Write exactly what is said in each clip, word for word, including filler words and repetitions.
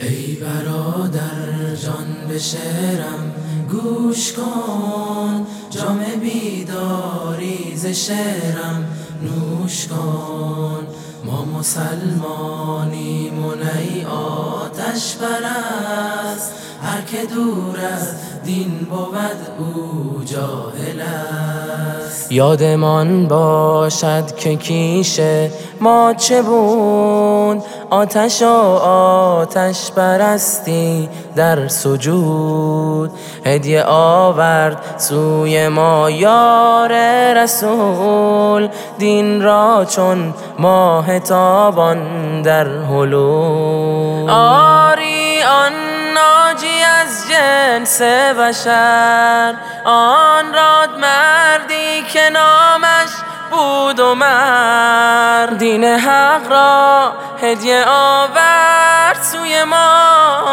ای برادر جان به شعرم گوش کن، جام بیداری ز شعرم نوش کن. ما مسلمانیم و نی آتش پرست، هر که دور از دین بود او جاهل است. یادمان باشد که کیش ما چه بود، آتش و آتش پرستی در سجود. هدیه آورد سوی ما یار رسول، دین را چون ماه تابان در هلول. آری آن ناجی از جنس بشر، آن راد مردی که نامش بود عمر. دین حق را هدیه آورد سوی ما،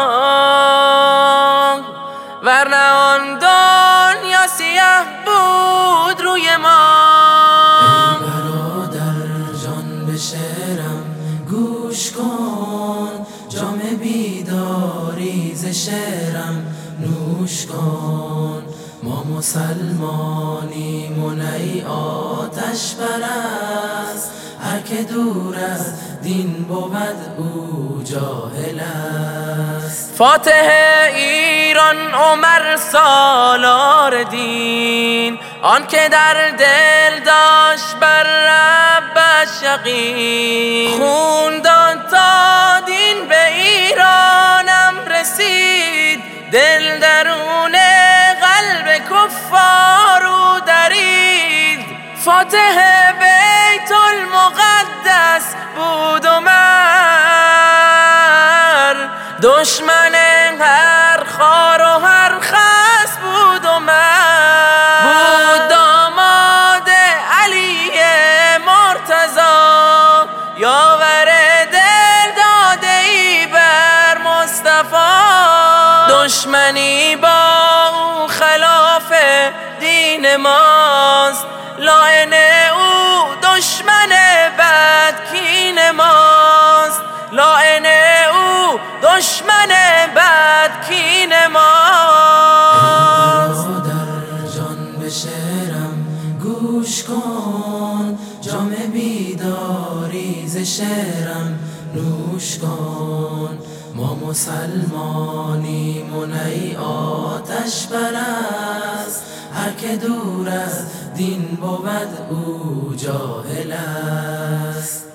ورنه آن دنیا سیاه بود روی ما. ای برادر جان به شعرم گوش کن، جام بیداری ز شعرم نوش کن. ما مسلمانیم و نی آتش پرست، هر که دور از دین بود او جاهل است. فاتح ایران عمر سالار دین، آن که در دل داشت بر ربش یقین. خون داد تا دین به ایرانم رسید، دل درون قلب کفارو درید. فاتح بیت المقدس بود عمر، دشمن هر خار و هر خس بود عمر. بود داماد علی مرتضی، یاور دل داده ای بر مصطفی. دشمنی با او خلاف دین ماست، لاعن او دشمن بدکین ماست. لاعن او دشمن بدکین ماست. ای برادر جان به شعرم گوش کن، جام بیداری ز شعرم نوش کن. ما مسلمانیم و نی آتش پرست، هر که دور از دین بود او جاهل است.